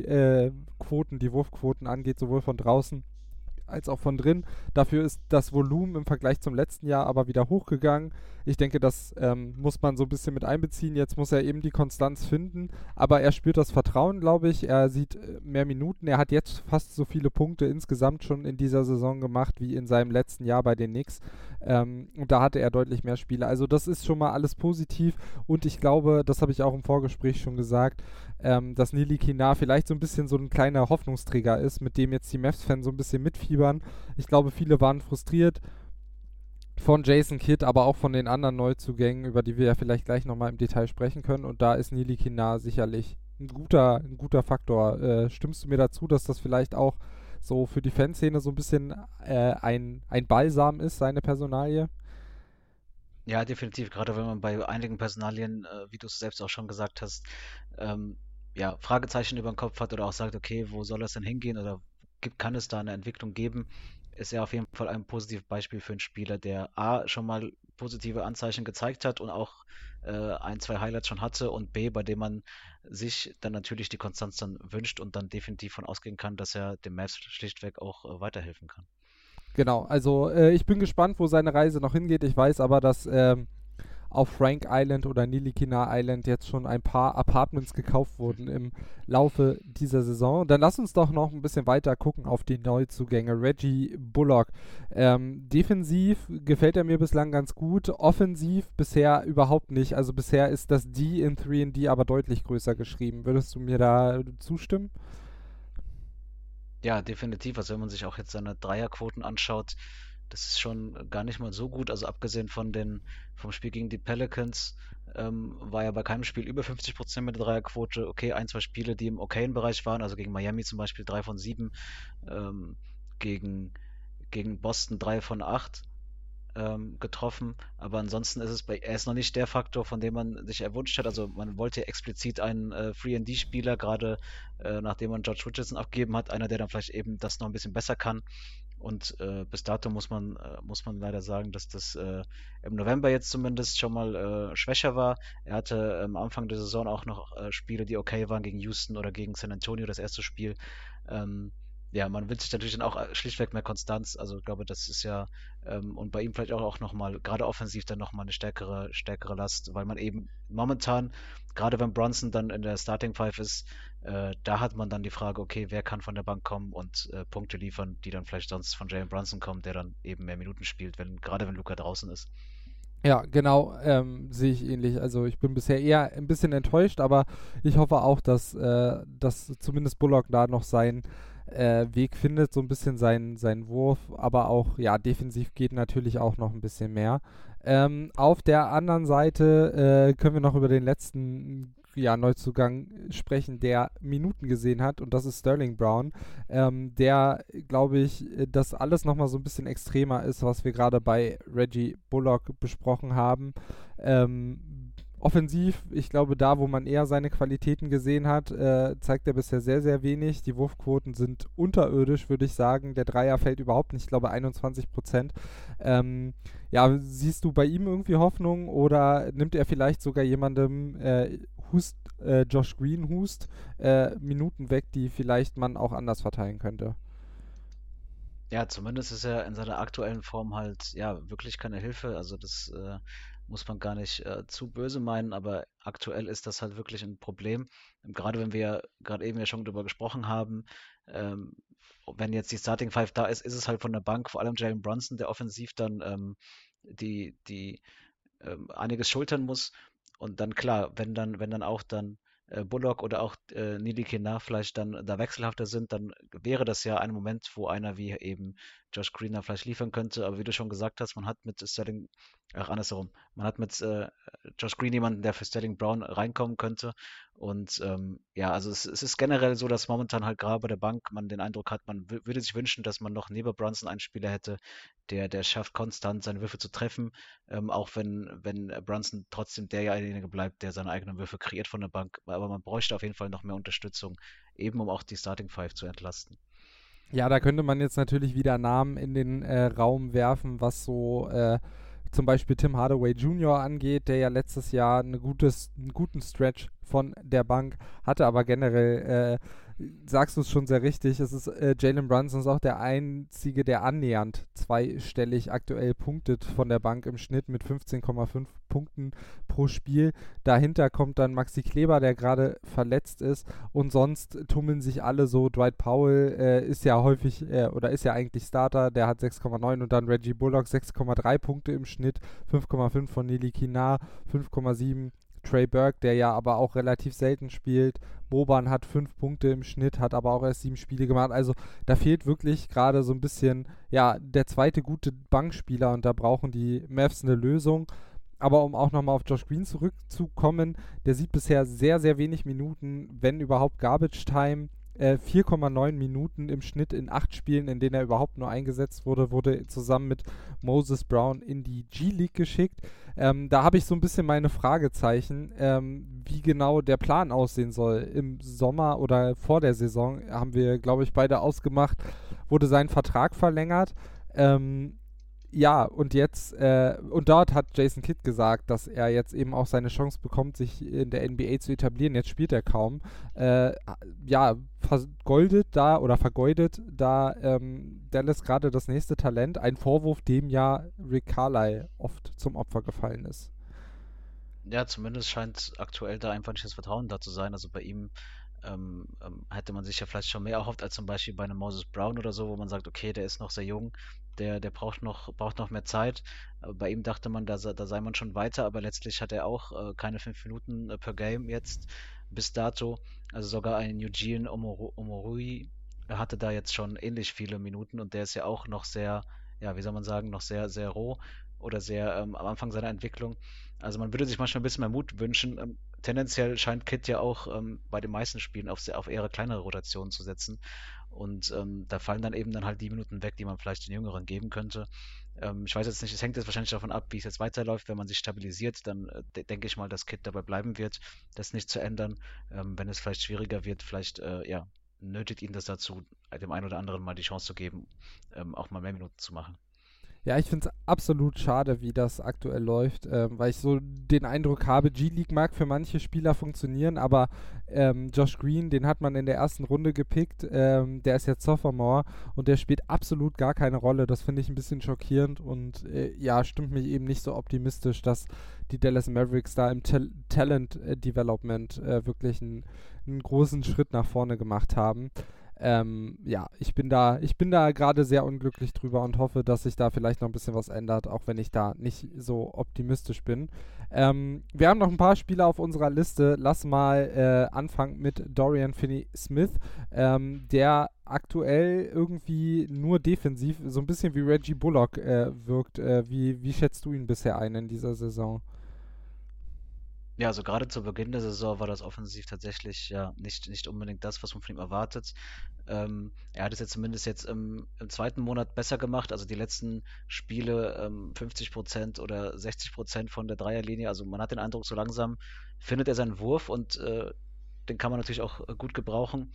die Wurfquoten angeht, sowohl von draußen als auch von drin. Dafür ist das Volumen im Vergleich zum letzten Jahr aber wieder hochgegangen. Ich denke, das muss man so ein bisschen mit einbeziehen. Jetzt muss er eben die Konstanz finden, aber er spürt das Vertrauen, glaube ich. Er sieht mehr Minuten. Er hat jetzt fast so viele Punkte insgesamt schon in dieser Saison gemacht wie in seinem letzten Jahr bei den Knicks. Und da hatte er deutlich mehr Spiele. Also das ist schon mal alles positiv und ich glaube, das habe ich auch im Vorgespräch schon gesagt, dass Nili Kina vielleicht so ein bisschen so ein kleiner Hoffnungsträger ist, mit dem jetzt die Mavs-Fans so ein bisschen mitfiebern. Ich glaube, viele waren frustriert von Jason Kidd, aber auch von den anderen Neuzugängen, über die wir ja vielleicht gleich nochmal im Detail sprechen können. Und da ist Nili Kina sicherlich ein guter Faktor. Stimmst du mir dazu, dass das vielleicht auch so für die Fanszene so ein bisschen ein Balsam ist, seine Personalie? Ja, definitiv. Gerade wenn man bei einigen Personalien, wie du es selbst auch schon gesagt hast, ähm, ja, Fragezeichen über den Kopf hat oder auch sagt, okay, wo soll es denn hingehen oder kann es da eine Entwicklung geben, ist er auf jeden Fall ein positives Beispiel für einen Spieler, der A, schon mal positive Anzeichen gezeigt hat und auch ein, zwei Highlights schon hatte und B, bei dem man sich dann natürlich die Konstanz dann wünscht und dann definitiv von ausgehen kann, dass er dem Mavs schlichtweg auch weiterhelfen kann. Genau, also ich bin gespannt, wo seine Reise noch hingeht. Ich weiß aber, dass auf Frank Island oder Nilikina Island jetzt schon ein paar Apartments gekauft wurden im Laufe dieser Saison. Dann lass uns doch noch ein bisschen weiter gucken auf die Neuzugänge. Reggie Bullock. Defensiv gefällt er mir bislang ganz gut. Offensiv bisher überhaupt nicht. Also bisher ist das D in 3&D aber deutlich größer geschrieben. Würdest du mir da zustimmen? Ja, definitiv. Also wenn man sich auch jetzt seine Dreierquoten anschaut, das ist schon gar nicht mal so gut. Also abgesehen vom Spiel gegen die Pelicans, war ja bei keinem Spiel über 50% mit der Dreierquote. Okay, ein, zwei Spiele, die im okayen Bereich waren, also gegen Miami zum Beispiel 3 von 7, ähm, gegen, gegen Boston 3 von 8 getroffen. Aber ansonsten er ist noch nicht der Faktor, von dem man sich erwünscht hat. Also man wollte explizit einen 3&D-Spieler, gerade nachdem man George Richardson abgegeben hat, einer, der dann vielleicht eben das noch ein bisschen besser kann. Und bis dato muss man leider sagen, dass das im November jetzt zumindest schon mal schwächer war. Er hatte am Anfang der Saison auch noch Spiele, die okay waren gegen Houston oder gegen San Antonio, das erste Spiel. Ähm, ja, man wünscht sich natürlich dann auch schlichtweg mehr Konstanz. Also ich glaube, das ist ja und bei ihm vielleicht auch nochmal, gerade offensiv dann nochmal eine stärkere Last, weil man eben momentan, gerade wenn Bronson dann in der Starting Five ist, da hat man dann die Frage, okay, wer kann von der Bank kommen und Punkte liefern, die dann vielleicht sonst von Jalen Brunson kommen, der dann eben mehr Minuten spielt, gerade wenn Luka draußen ist. Ja, genau, sehe ich ähnlich. Also ich bin bisher eher ein bisschen enttäuscht, aber ich hoffe auch, dass zumindest Bullock da noch seinen Weg findet, so ein bisschen seinen Wurf, aber auch, ja, defensiv geht natürlich auch noch ein bisschen mehr. Auf der anderen Seite können wir noch über den letzten Neuzugang sprechen, der Minuten gesehen hat, und das ist Sterling Brown, der, glaube ich, das alles nochmal so ein bisschen extremer ist, was wir gerade bei Reggie Bullock besprochen haben. Offensiv, ich glaube, da, wo man eher seine Qualitäten gesehen hat, zeigt er bisher sehr, sehr wenig. Die Wurfquoten sind unterirdisch, würde ich sagen. Der Dreier fällt überhaupt nicht, ich glaube 21%. Siehst du bei ihm irgendwie Hoffnung, oder nimmt er vielleicht sogar jemandem Josh Green Minuten weg, die vielleicht man auch anders verteilen könnte? Ja, zumindest ist er in seiner aktuellen Form halt, ja, wirklich keine Hilfe. Also das muss man gar nicht zu böse meinen, aber aktuell ist das halt wirklich ein Problem. Gerade wenn wir gerade eben ja schon drüber gesprochen haben, ähm, wenn jetzt die Starting Five da ist, ist es halt von der Bank, vor allem Jalen Brunson, der offensiv dann die einiges schultern muss. Und dann klar, wenn dann auch dann Bullock oder auch Nili Kina vielleicht dann da wechselhafter sind, dann wäre das ja ein Moment, wo einer wie eben Josh Green da vielleicht liefern könnte. Aber wie du schon gesagt hast, man hat mit andersherum, man hat mit Josh Green jemanden, der für Sterling Brown reinkommen könnte. Und ja, also es ist generell so, dass momentan halt gerade bei der Bank man den Eindruck hat, man würde sich wünschen, dass man noch neben Brunson einen Spieler hätte, der schafft, konstant seine Würfe zu treffen, auch wenn Brunson trotzdem derjenige bleibt, der seine eigenen Würfe kreiert von der Bank. Aber man bräuchte auf jeden Fall noch mehr Unterstützung, eben um auch die Starting Five zu entlasten. Ja, da könnte man jetzt natürlich wieder Namen in den Raum werfen, was so zum Beispiel Tim Hardaway Jr. angeht, der ja letztes Jahr einen guten Stretch von der Bank hatte, aber generell sagst du es schon sehr richtig. Es ist Jalen Brunson ist auch der einzige, der annähernd zweistellig aktuell punktet von der Bank im Schnitt mit 15,5 Punkten pro Spiel. Dahinter kommt dann Maxi Kleber, der gerade verletzt ist, und sonst tummeln sich alle so. Dwight Powell ist ja häufig oder ist ja eigentlich Starter, der hat 6,9, und dann Reggie Bullock 6,3 Punkte im Schnitt, 5,5 von Nili Kina, 5,7 Trey Burke, der ja aber auch relativ selten spielt. Boban hat 5 Punkte im Schnitt, hat aber auch erst 7 Spiele gemacht. Also da fehlt wirklich gerade so ein bisschen, ja, der zweite gute Bankspieler, und da brauchen die Mavs eine Lösung. Aber um auch nochmal auf Josh Green zurückzukommen, der sieht bisher sehr, sehr wenig Minuten, wenn überhaupt Garbage Time. 4,9 Minuten im Schnitt in 8 Spielen, in denen er überhaupt nur eingesetzt wurde zusammen mit Moses Brown in die G-League geschickt. Da habe ich so ein bisschen meine Fragezeichen, wie genau der Plan aussehen soll. Im Sommer oder vor der Saison haben wir, glaube ich, beide ausgemacht, wurde sein Vertrag verlängert. Ja, und jetzt, und dort hat Jason Kidd gesagt, dass er jetzt eben auch seine Chance bekommt, sich in der NBA zu etablieren. Jetzt spielt er kaum. Vergeudet da Dallas gerade das nächste Talent. Ein Vorwurf, dem ja Rick Carlisle oft zum Opfer gefallen ist. Ja, zumindest scheint aktuell da einfach nicht das Vertrauen da zu sein. Also bei ihm hätte man sich ja vielleicht schon mehr erhofft als zum Beispiel bei einem Moses Brown oder so, wo man sagt, okay, der ist noch sehr jung, der braucht noch mehr Zeit. Aber bei ihm dachte man, da sei man schon weiter, aber letztlich hat er auch keine 5 Minuten per Game jetzt bis dato. Also sogar ein Eugene Omorui hatte da jetzt schon ähnlich viele Minuten, und der ist ja auch noch sehr, ja, wie soll man sagen, noch sehr, sehr roh oder sehr am Anfang seiner Entwicklung. Also man würde sich manchmal ein bisschen mehr Mut wünschen. Tendenziell scheint Kidd ja auch bei den meisten Spielen auf eher kleinere Rotationen zu setzen. Und da fallen dann halt die Minuten weg, die man vielleicht den Jüngeren geben könnte. Ich weiß jetzt nicht, es hängt jetzt wahrscheinlich davon ab, wie es jetzt weiterläuft. Wenn man sich stabilisiert, dann denke ich mal, dass Kidd dabei bleiben wird, das nicht zu ändern. Wenn es vielleicht schwieriger wird, vielleicht nötigt ihn das dazu, dem einen oder anderen mal die Chance zu geben, auch mal mehr Minuten zu machen. Ja, ich finde es absolut schade, wie das aktuell läuft, weil ich so den Eindruck habe, G-League mag für manche Spieler funktionieren, aber Josh Green, den hat man in der ersten Runde gepickt, der ist jetzt Sophomore und der spielt absolut gar keine Rolle. Das finde ich ein bisschen schockierend und stimmt mich eben nicht so optimistisch, dass die Dallas Mavericks da im Talent Development wirklich einen großen Schritt nach vorne gemacht haben. Ja, ich bin da gerade sehr unglücklich drüber und hoffe, dass sich da vielleicht noch ein bisschen was ändert, auch wenn ich da nicht so optimistisch bin. Wir haben noch ein paar Spieler auf unserer Liste. Lass mal anfangen mit Dorian Finney-Smith, der aktuell irgendwie nur defensiv, so ein bisschen wie Reggie Bullock wirkt. Wie schätzt du ihn bisher ein in dieser Saison? Ja, also gerade zu Beginn der Saison war das offensiv tatsächlich ja nicht unbedingt das, was man von ihm erwartet. Er hat es jetzt zumindest jetzt im zweiten Monat besser gemacht. Also die letzten Spiele 50% oder 60% von der Dreierlinie. Also man hat den Eindruck, so langsam findet er seinen Wurf und den kann man natürlich auch gut gebrauchen.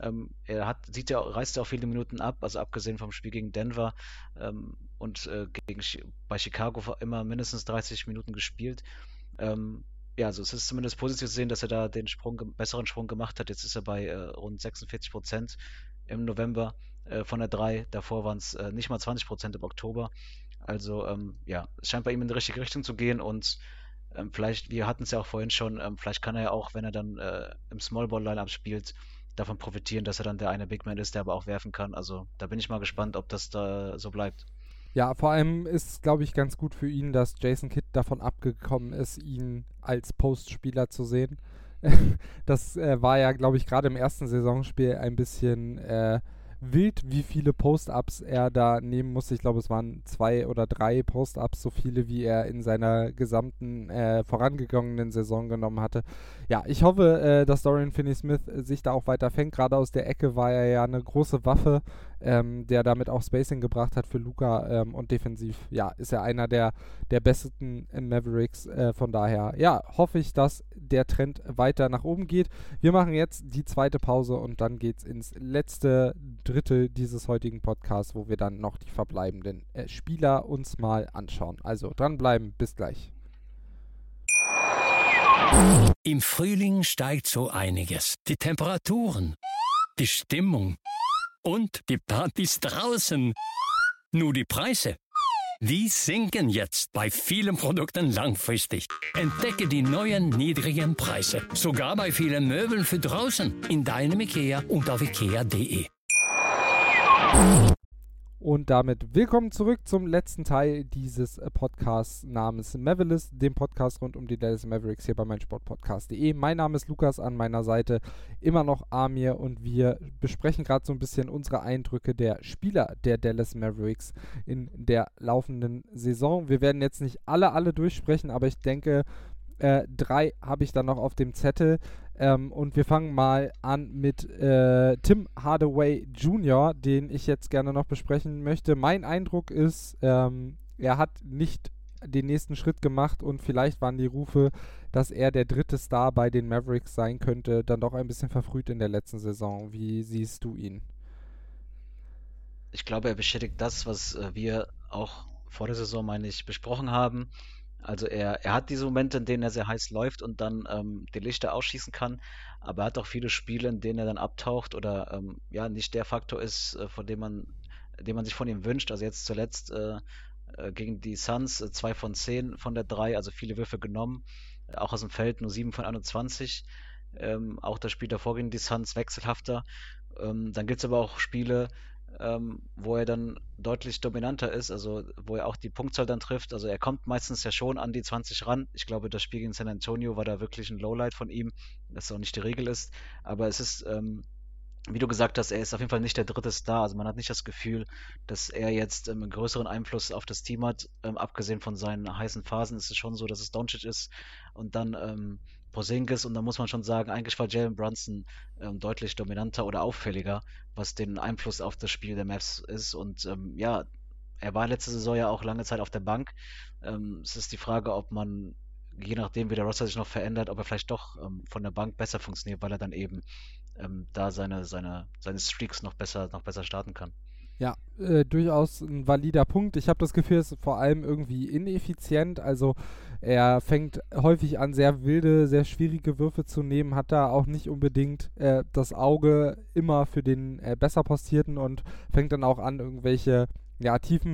Reißt ja auch viele Minuten ab, also abgesehen vom Spiel gegen Denver und bei Chicago immer mindestens 30 Minuten gespielt. Ja, also es ist zumindest positiv zu sehen, dass er da den besseren Sprung gemacht hat. Jetzt ist er bei rund 46% im November von der 3. Davor waren es nicht mal 20% im Oktober. Also ja, es scheint bei ihm in die richtige Richtung zu gehen und vielleicht, wir hatten es ja auch vorhin schon, vielleicht kann er ja auch, wenn er dann im Small-Ball-Line-Up spielt, davon profitieren, dass er dann der eine Big Man ist, der aber auch werfen kann. Also da bin ich mal gespannt, ob das da so bleibt. Ja, vor allem ist, glaube ich, ganz gut für ihn, dass Jason Kidd davon abgekommen ist, ihn als Postspieler zu sehen. Das war ja, glaube ich, gerade im ersten Saisonspiel ein bisschen wild, wie viele Post-Ups er da nehmen musste. Ich glaube, es waren 2 oder 3 Post-Ups, so viele, wie er in seiner gesamten vorangegangenen Saison genommen hatte. Ja, ich hoffe, dass Dorian Finney-Smith sich da auch weiter fängt. Gerade aus der Ecke war er ja eine große Waffe, der damit auch Spacing gebracht hat für Luka und defensiv, ja, ist er einer der besten Mavericks. Von daher, ja, hoffe ich, dass der Trend weiter nach oben geht. Wir machen jetzt die zweite Pause und dann geht's ins letzte Drittel dieses heutigen Podcasts, wo wir dann noch die verbleibenden Spieler uns mal anschauen. Also dranbleiben, bis gleich. Im Frühling steigt so einiges. Die Temperaturen, die Stimmung und die Partys draußen. Nur die Preise, die sinken jetzt bei vielen Produkten langfristig. Entdecke die neuen niedrigen Preise. Sogar bei vielen Möbeln für draußen. In deinem IKEA und auf ikea.de. Und damit willkommen zurück zum letzten Teil dieses Podcasts namens Mavericks, dem Podcast rund um die Dallas Mavericks hier bei meinsportpodcast.de. Mein Name ist Lukas, an meiner Seite immer noch Amir und wir besprechen gerade so ein bisschen unsere Eindrücke der Spieler der Dallas Mavericks in der laufenden Saison. Wir werden jetzt nicht alle durchsprechen, aber ich denke, 3 habe ich dann noch auf dem Zettel. Und wir fangen mal an mit Tim Hardaway Jr., den ich jetzt gerne noch besprechen möchte. Mein Eindruck ist, er hat nicht den nächsten Schritt gemacht und vielleicht waren die Rufe, dass er der dritte Star bei den Mavericks sein könnte, dann doch ein bisschen verfrüht in der letzten Saison. Wie siehst du ihn? Ich glaube, er bestätigt das, was wir auch vor der Saison, meine ich, besprochen haben. Also er hat diese Momente, in denen er sehr heiß läuft und dann die Lichter ausschießen kann, aber er hat auch viele Spiele, in denen er dann abtaucht oder ja nicht der Faktor ist, den man sich von ihm wünscht. Also jetzt zuletzt gegen die Suns 2 von 10 von der 3, also viele Würfe genommen, auch aus dem Feld nur 7 von 21. Auch das Spiel davor gegen die Suns wechselhafter. Dann gibt es aber auch Spiele, wo er dann deutlich dominanter ist, also wo er auch die Punktzahl dann trifft. Also er kommt meistens ja schon an die 20 ran. Ich glaube, das Spiel gegen San Antonio war da wirklich ein Lowlight von ihm, das auch nicht die Regel ist. Aber es ist, wie du gesagt hast, er ist auf jeden Fall nicht der dritte Star. Also man hat nicht das Gefühl, dass er jetzt einen größeren Einfluss auf das Team hat. Abgesehen von seinen heißen Phasen ist es schon so, dass es Doncic ist und dann Porzingis, und da muss man schon sagen, eigentlich war Jalen Brunson deutlich dominanter oder auffälliger, was den Einfluss auf das Spiel der Mavs ist. Und ja, er war letzte Saison ja auch lange Zeit auf der Bank. Es ist die Frage, ob man, je nachdem wie der Roster sich noch verändert, ob er vielleicht doch von der Bank besser funktioniert, weil er dann eben da seine Streaks noch besser starten kann. Ja, durchaus ein valider Punkt. Ich habe das Gefühl, es ist vor allem irgendwie ineffizient. Also er fängt häufig an, sehr wilde, sehr schwierige Würfe zu nehmen, hat da auch nicht unbedingt das Auge immer für den besser Postierten und fängt dann auch an, irgendwelche tiefen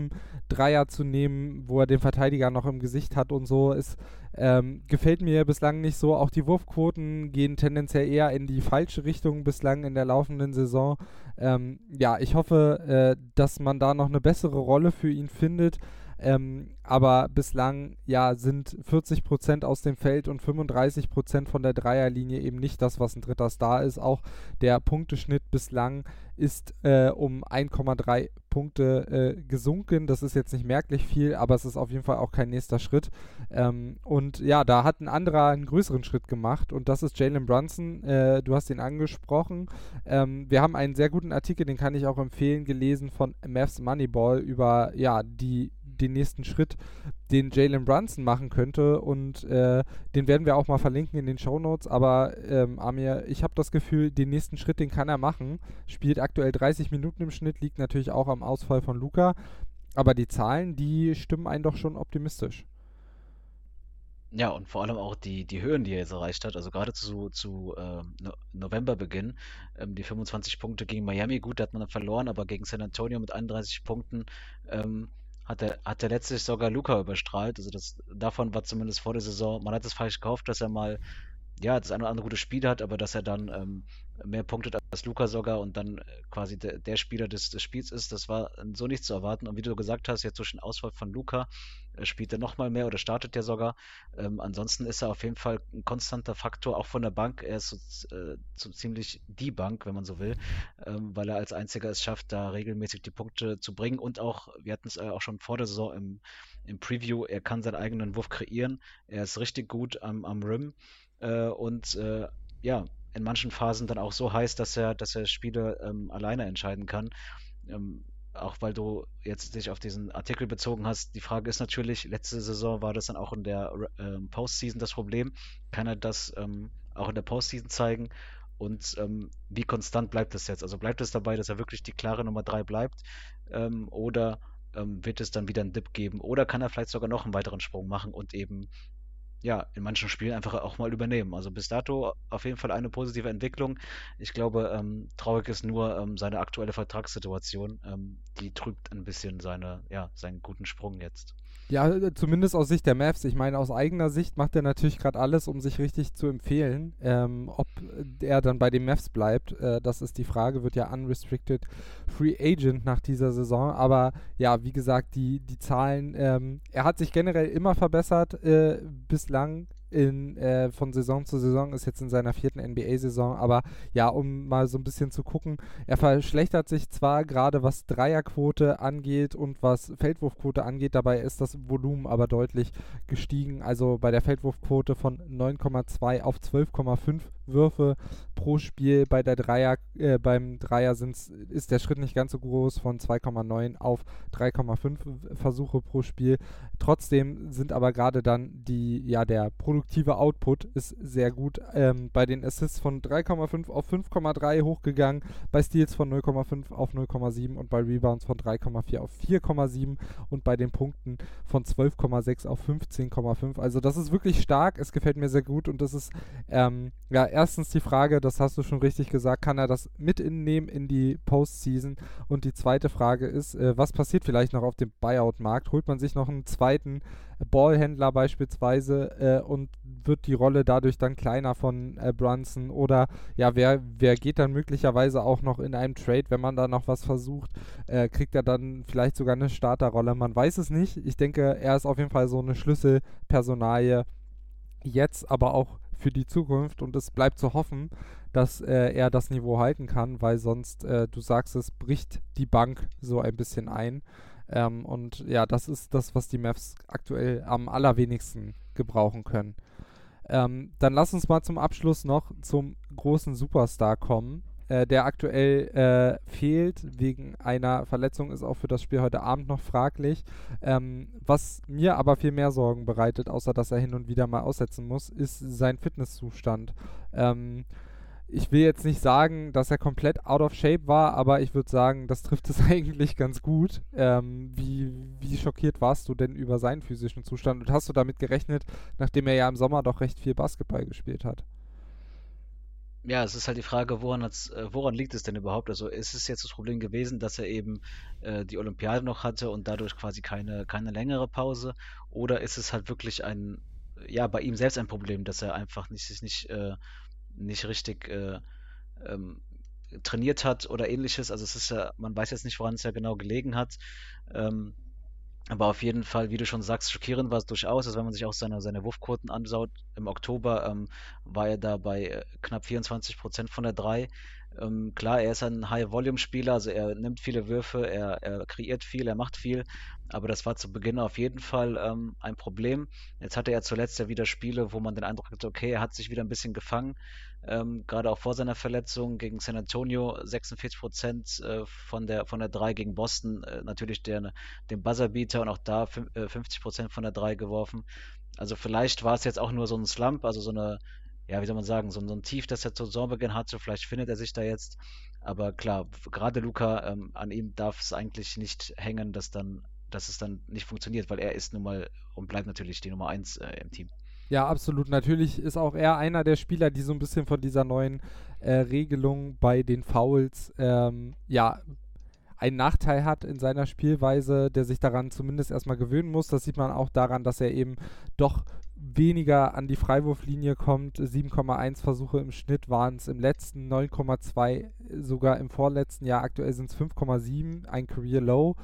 Dreier zu nehmen, wo er den Verteidiger noch im Gesicht hat und so. Es gefällt mir bislang nicht so. Auch die Wurfquoten gehen tendenziell eher in die falsche Richtung bislang in der laufenden Saison. Ich hoffe, dass man da noch eine bessere Rolle für ihn findet. Aber bislang sind 40% aus dem Feld und 35% von der Dreierlinie eben nicht das, was ein dritter Star ist. Auch der Punkteschnitt bislang ist um 1,3 Punkte gesunken. Das ist jetzt nicht merklich viel, aber es ist auf jeden Fall auch kein nächster Schritt. Da hat ein anderer einen größeren Schritt gemacht und das ist Jalen Brunson. Du hast ihn angesprochen. Wir haben einen sehr guten Artikel, den kann ich auch empfehlen, gelesen von Mavs Moneyball über den nächsten Schritt, den Jalen Brunson machen könnte und den werden wir auch mal verlinken in den Shownotes, aber Amir, ich habe das Gefühl, den nächsten Schritt, den kann er machen, spielt aktuell 30 Minuten im Schnitt, liegt natürlich auch am Ausfall von Luka, aber die Zahlen, die stimmen einen doch schon optimistisch. Ja, und vor allem auch die Höhen, die er jetzt erreicht hat, also gerade zu Novemberbeginn, die 25 Punkte gegen Miami, gut, da hat man dann verloren, aber gegen San Antonio mit 31 Punkten hat er letztlich sogar Luka überstrahlt. Also davon war zumindest vor der Saison, man hat es falsch gekauft, dass er mal das eine oder andere gute Spiel hat, aber dass er dann mehr punktet als Luka sogar und dann quasi der Spieler des Spiels ist, das war so nicht zu erwarten. Und wie du gesagt hast, jetzt durch den Ausfall von Luka spielt er nochmal mehr oder startet er sogar. Ansonsten ist er auf jeden Fall ein konstanter Faktor, auch von der Bank. Er ist so ziemlich die Bank, wenn man so will, weil er als einziger es schafft, da regelmäßig die Punkte zu bringen und auch, wir hatten es auch schon vor der Saison im Preview, er kann seinen eigenen Wurf kreieren. Er ist richtig gut am Rim. In manchen Phasen dann auch so heiß, dass er Spiele alleine entscheiden kann. Auch weil du jetzt dich auf diesen Artikel bezogen hast. Die Frage ist natürlich, letzte Saison war das dann auch in der Postseason das Problem. Kann er das auch in der Postseason zeigen? Und wie konstant bleibt das jetzt? Also bleibt es dabei, dass er wirklich die klare Nummer 3 bleibt? Oder wird es dann wieder einen Dip geben? Oder kann er vielleicht sogar noch einen weiteren Sprung machen und eben in manchen Spielen einfach auch mal übernehmen. Also bis dato auf jeden Fall eine positive Entwicklung. Ich glaube, traurig ist nur seine aktuelle Vertragssituation. Die trübt ein bisschen seinen guten Sprung jetzt. Ja, zumindest aus Sicht der Mavs. Ich meine, aus eigener Sicht macht er natürlich gerade alles, um sich richtig zu empfehlen. Ob er dann bei den Mavs bleibt, das ist die Frage. Wird ja unrestricted Free Agent nach dieser Saison. Aber ja, wie gesagt, die Zahlen, er hat sich generell immer verbessert bislang. Von Saison zu Saison, ist jetzt in seiner 4. NBA-Saison, aber ja, um mal so ein bisschen zu gucken, er verschlechtert sich zwar gerade, was Dreierquote angeht und was Feldwurfquote angeht, dabei ist das Volumen aber deutlich gestiegen, also bei der Feldwurfquote von 9,2 auf 12,5 Würfe pro Spiel, beim Dreier ist der Schritt nicht ganz so groß, von 2,9 auf 3,5 Versuche pro Spiel. Trotzdem sind aber gerade dann der produktive Output ist sehr gut. Bei den Assists von 3,5 auf 5,3 hochgegangen, bei Steals von 0,5 auf 0,7 und bei Rebounds von 3,4 auf 4,7 und bei den Punkten von 12,6 auf 15,5. Also das ist wirklich stark, es gefällt mir sehr gut und das ist erstens die Frage, das hast du schon richtig gesagt, kann er das mitnehmen in die Postseason? Und die zweite Frage ist, was passiert vielleicht noch auf dem Buyout-Markt? Holt man sich noch einen zweiten Ballhändler beispielsweise und wird die Rolle dadurch dann kleiner von Brunson? Oder wer geht dann möglicherweise auch noch in einem Trade, wenn man da noch was versucht? Kriegt er dann vielleicht sogar eine Starterrolle? Man weiß es nicht. Ich denke, er ist auf jeden Fall so eine Schlüsselpersonalie jetzt, aber auch für die Zukunft und es bleibt zu hoffen, dass er das Niveau halten kann, weil sonst, du sagst es, bricht die Bank so ein bisschen ein. Das ist das, was die Mavs aktuell am allerwenigsten gebrauchen können. Dann lass uns mal zum Abschluss noch zum großen Superstar kommen, der aktuell fehlt wegen einer Verletzung, ist auch für das Spiel heute Abend noch fraglich. Was mir aber viel mehr Sorgen bereitet, außer dass er hin und wieder mal aussetzen muss, ist sein Fitnesszustand. Ich will jetzt nicht sagen, dass er komplett out of shape war, aber ich würde sagen, das trifft es eigentlich ganz gut. Wie schockiert warst du denn über seinen physischen Zustand und hast du damit gerechnet, nachdem er ja im Sommer doch recht viel Basketball gespielt hat? Ja, es ist halt die Frage, woran liegt es denn überhaupt? Also ist es jetzt das Problem gewesen, dass er eben die Olympiade noch hatte und dadurch quasi keine längere Pause? Oder ist es halt wirklich ja, bei ihm selbst ein Problem, dass er einfach sich nicht richtig ähm, trainiert hat oder ähnliches? Also es ist ja, man weiß jetzt nicht, woran es ja genau gelegen hat. Ähm, aber auf jeden Fall, wie du schon sagst, schockierend war es durchaus. Also wenn man sich auch seine Wurfquoten anschaut, im Oktober war er da bei knapp 24% von der 3. Klar, er ist ein High-Volume-Spieler, also er nimmt viele Würfe, er kreiert viel, er macht viel, aber das war zu Beginn auf jeden Fall ein Problem. Jetzt hatte er zuletzt ja wieder Spiele, wo man den Eindruck hatte, okay, er hat sich wieder ein bisschen gefangen, gerade auch vor seiner Verletzung gegen San Antonio 46% von der 3, gegen Boston natürlich den Buzzerbeater und auch da 50% von der 3 geworfen. Also vielleicht war es jetzt auch nur so ein Slump, also so eine, ja, wie soll man sagen, so ein Tief, das er zu Saisonbeginn hatte. Vielleicht findet er sich da jetzt. Aber klar, gerade Luka, an ihm darf es eigentlich nicht hängen, dass es dann nicht funktioniert, weil er ist nun mal und bleibt natürlich die Nummer 1 im Team. Ja, absolut. Natürlich ist auch er einer der Spieler, die so ein bisschen von dieser neuen Regelung bei den Fouls ja, einen Nachteil hat in seiner Spielweise, der sich daran zumindest erstmal gewöhnen muss. Das sieht man auch daran, dass er eben doch weniger an die Freiwurflinie kommt. 7,1 Versuche im Schnitt waren es im letzten, 9,2 sogar im vorletzten Jahr. Aktuell sind es 5,7, ein Career Low.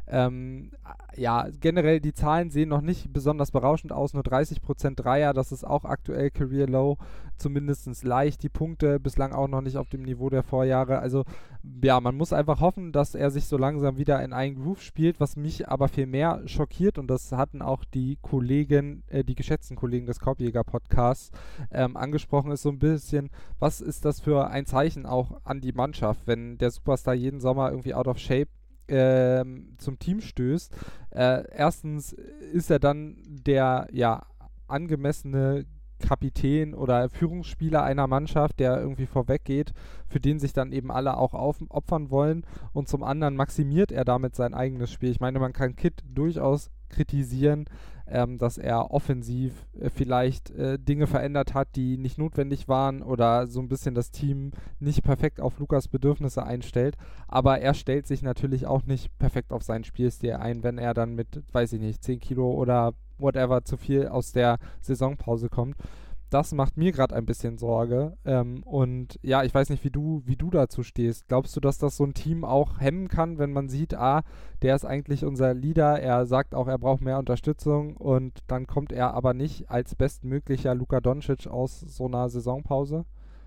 Ja, generell die Zahlen sehen noch nicht besonders berauschend aus, nur 30% Dreier, das ist auch aktuell Career Low, zumindest leicht, die Punkte bislang auch noch nicht auf dem Niveau der Vorjahre, also ja, man muss einfach hoffen, dass er sich so langsam wieder in einen Groove spielt, was mich aber viel mehr schockiert, und das hatten auch die Kollegen, die geschätzten Kollegen des Korbjäger-Podcasts angesprochen, ist so ein bisschen, was ist das für ein Zeichen auch an die Mannschaft, wenn der Superstar jeden Sommer irgendwie out of shape zum Team stößt. Erstens ist er dann der ja angemessene Kapitän oder Führungsspieler einer Mannschaft, der irgendwie vorweggeht, für den sich dann eben alle auch opfern wollen, und zum anderen maximiert er damit sein eigenes Spiel. Ich meine, man kann Kidd durchaus kritisieren, dass er offensiv vielleicht Dinge verändert hat, die nicht notwendig waren, oder so ein bisschen das Team nicht perfekt auf Lukas Bedürfnisse einstellt, aber er stellt sich natürlich auch nicht perfekt auf seinen Spielstil ein, wenn er dann mit, weiß ich nicht, 10 Kilo oder whatever zu viel aus der Saisonpause kommt. Das macht mir gerade ein bisschen Sorge. Und ja, ich weiß nicht, wie du dazu stehst. Glaubst du, dass das so ein Team auch hemmen kann, wenn man sieht, der ist eigentlich unser Leader, er sagt auch, er braucht mehr Unterstützung, und dann kommt er aber nicht als bestmöglicher Luka Doncic aus so einer Saisonpause?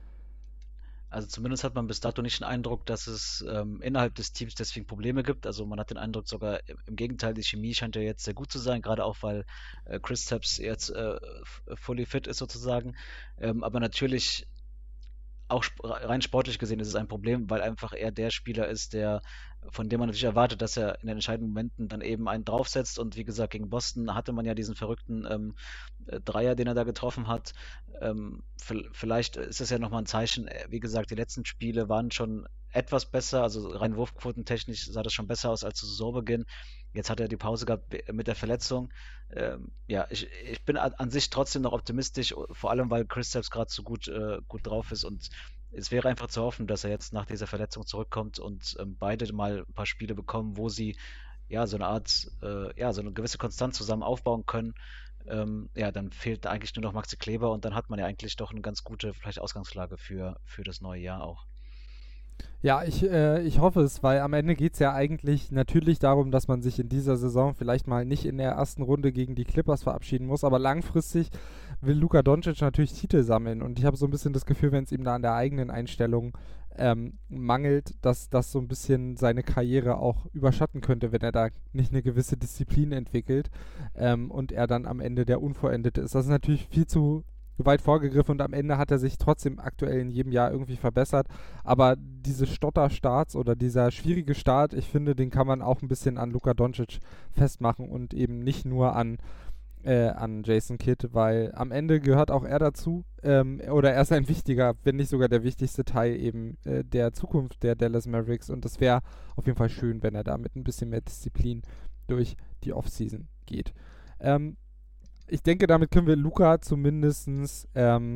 Also zumindest hat man bis dato nicht den Eindruck, dass es innerhalb des Teams deswegen Probleme gibt. Also man hat den Eindruck sogar im Gegenteil, die Chemie scheint ja jetzt sehr gut zu sein, gerade auch weil Kristaps jetzt fully fit ist sozusagen. Aber natürlich auch rein sportlich gesehen ist es ein Problem, weil einfach er der Spieler ist, von dem man natürlich erwartet, dass er in den entscheidenden Momenten dann eben einen draufsetzt. Und wie gesagt, gegen Boston hatte man ja diesen verrückten Dreier, den er da getroffen hat. Vielleicht ist es ja nochmal ein Zeichen. Wie gesagt, die letzten Spiele waren schon etwas besser, also rein wurfquotentechnisch sah das schon besser aus als zu Saisonbeginn. Jetzt hat er die Pause gehabt mit der Verletzung. Ja, ich bin an sich trotzdem noch optimistisch, vor allem weil Kristaps gerade so gut drauf ist, und es wäre einfach zu hoffen, dass er jetzt nach dieser Verletzung zurückkommt und beide mal ein paar Spiele bekommen, wo sie ja so eine Art, ja, so eine gewisse Konstanz zusammen aufbauen können. Ja, dann fehlt eigentlich nur noch Maxi Kleber, und dann hat man ja eigentlich doch eine ganz gute vielleicht Ausgangslage für das neue Jahr auch. Ja, ich hoffe es, weil am Ende geht es ja eigentlich natürlich darum, dass man sich in dieser Saison vielleicht mal nicht in der ersten Runde gegen die Clippers verabschieden muss, aber langfristig will Luka Doncic natürlich Titel sammeln, und ich habe so ein bisschen das Gefühl, wenn es ihm da an der eigenen Einstellung mangelt, dass das so ein bisschen seine Karriere auch überschatten könnte, wenn er da nicht eine gewisse Disziplin entwickelt und er dann am Ende der Unvollendete ist. Das ist natürlich viel zu weit vorgegriffen, und am Ende hat er sich trotzdem aktuell in jedem Jahr irgendwie verbessert. Aber diese Stotterstarts oder dieser schwierige Start, ich finde, den kann man auch ein bisschen an Luka Doncic festmachen und eben nicht nur an Jason Kidd, weil am Ende gehört auch er dazu, oder er ist ein wichtiger, wenn nicht sogar der wichtigste Teil eben der Zukunft der Dallas Mavericks, und das wäre auf jeden Fall schön, wenn er da mit ein bisschen mehr Disziplin durch die Offseason geht. Ich denke, damit können wir Luka zumindest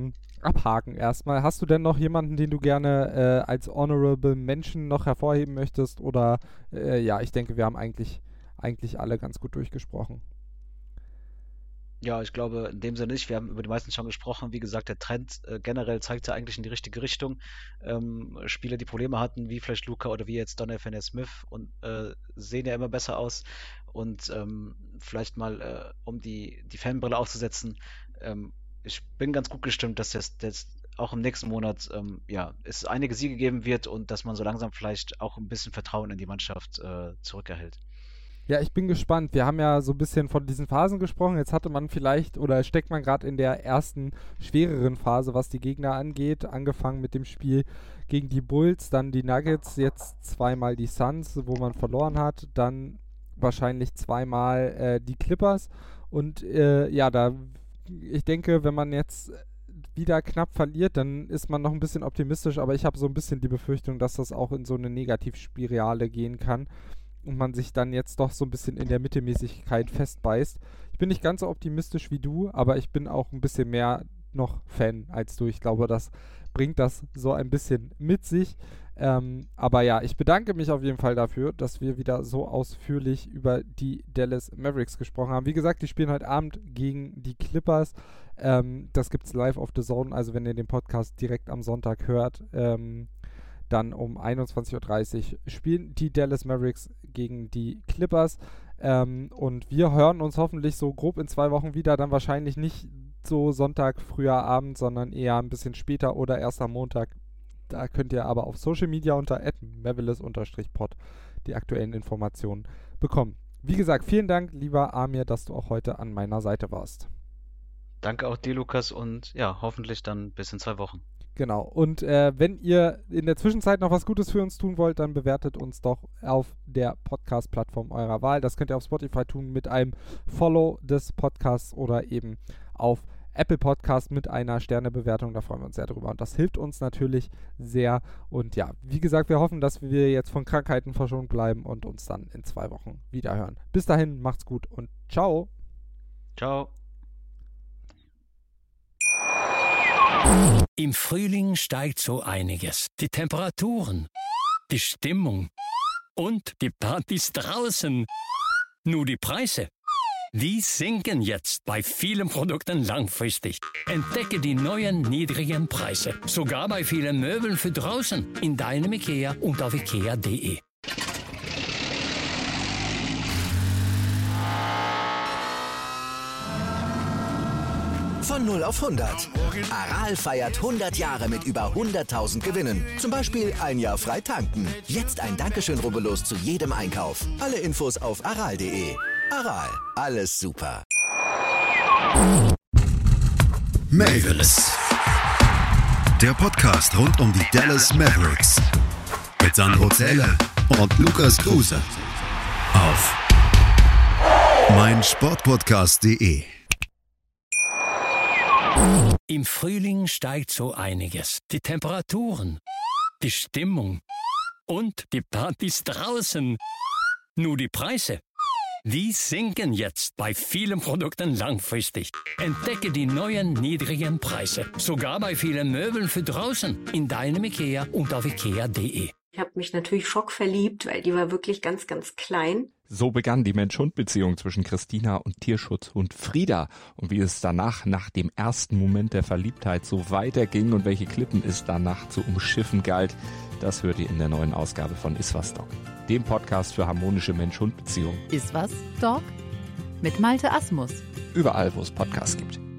abhaken erstmal. Hast du denn noch jemanden, den du gerne als Honorable Mention noch hervorheben möchtest? Oder ich denke, wir haben eigentlich alle ganz gut durchgesprochen. Ja, ich glaube in dem Sinne nicht. Wir haben über die meisten schon gesprochen. Wie gesagt, der Trend generell zeigt ja eigentlich in die richtige Richtung. Spieler, die Probleme hatten, wie vielleicht Luka oder wie jetzt Donovan Finney-Smith, und sehen ja immer besser aus. Und vielleicht mal, um die Fanbrille aufzusetzen, ich bin ganz gut gestimmt, dass das auch im nächsten Monat es einige Siege geben wird und dass man so langsam vielleicht auch ein bisschen Vertrauen in die Mannschaft zurückerhält. Ja, ich bin gespannt. Wir haben ja so ein bisschen von diesen Phasen gesprochen. Jetzt hatte man vielleicht oder steckt man gerade in der ersten schwereren Phase, was die Gegner angeht. Angefangen mit dem Spiel gegen die Bulls, dann die Nuggets, jetzt zweimal die Suns, wo man verloren hat, dann wahrscheinlich zweimal die Clippers. Und ich denke, wenn man jetzt wieder knapp verliert, dann ist man noch ein bisschen optimistisch, aber ich habe so ein bisschen die Befürchtung, dass das auch in so eine Negativspirale gehen kann und man sich dann jetzt doch so ein bisschen in der Mittelmäßigkeit festbeißt. Ich bin nicht ganz so optimistisch wie du, aber ich bin auch ein bisschen mehr noch Fan als du. Ich glaube, das bringt das so ein bisschen mit sich. Aber ja, ich bedanke mich auf jeden Fall dafür, dass wir wieder so ausführlich über die Dallas Mavericks gesprochen haben. Wie gesagt, die spielen heute Abend gegen die Clippers. Das gibt es live auf The Zone, also wenn ihr den Podcast direkt am Sonntag hört, dann um 21:30 Uhr spielen die Dallas Mavericks gegen die Clippers. Und wir hören uns hoffentlich so grob in 2 Wochen wieder, dann wahrscheinlich nicht so Sonntag früher Abend, sondern eher ein bisschen später oder erst am Montag. Da könnt ihr aber auf Social Media unter @mavelis_pod die aktuellen Informationen bekommen. Wie gesagt, vielen Dank, lieber Amir, dass du auch heute an meiner Seite warst. Danke auch dir, Lukas, und ja, hoffentlich dann bis in 2 Wochen. Genau, und wenn ihr in der Zwischenzeit noch was Gutes für uns tun wollt, dann bewertet uns doch auf der Podcast-Plattform eurer Wahl. Das könnt ihr auf Spotify tun mit einem Follow des Podcasts oder eben auf Apple Podcast mit einer Sternebewertung. Da freuen wir uns sehr drüber und das hilft uns natürlich sehr. Und ja, wie gesagt, wir hoffen, dass wir jetzt von Krankheiten verschont bleiben und uns dann in 2 Wochen wiederhören. Bis dahin, macht's gut und ciao. Ciao. Im Frühling steigt so einiges. Die Temperaturen, die Stimmung und die Partys draußen. Nur die Preise, die sinken jetzt bei vielen Produkten langfristig. Entdecke die neuen niedrigen Preise. Sogar bei vielen Möbeln für draußen. In deinem IKEA und auf IKEA.de. Von 0 auf 100. Aral feiert 100 Jahre mit über 100.000 Gewinnen. Zum Beispiel 1 Jahr frei tanken. Jetzt ein Dankeschön, rubbellos zu jedem Einkauf. Alle Infos auf aral.de. Aral, alles super. Mavericks. Der Podcast rund um die Dallas Mavericks. Mit Sandro Zähler und Lukas Kruse. Auf meinsportpodcast.de. Im Frühling steigt so einiges. Die Temperaturen, die Stimmung und die Partys draußen. Nur die Preise, die sinken jetzt bei vielen Produkten langfristig. Entdecke die neuen niedrigen Preise. Sogar bei vielen Möbeln für draußen. In deinem IKEA und auf IKEA.de. Ich habe mich natürlich schockverliebt, weil die war wirklich ganz, ganz klein. So begann die Mensch-Hund-Beziehung zwischen Christina und Tierschutzhund Frieda. Und wie es danach, nach dem ersten Moment der Verliebtheit, so weiterging und welche Klippen es danach zu umschiffen galt, das hört ihr in der neuen Ausgabe von Iswas Dog, dem Podcast für harmonische Mensch-Hund-Beziehungen. Iswas Dog mit Malte Asmus. Überall, wo es Podcasts gibt.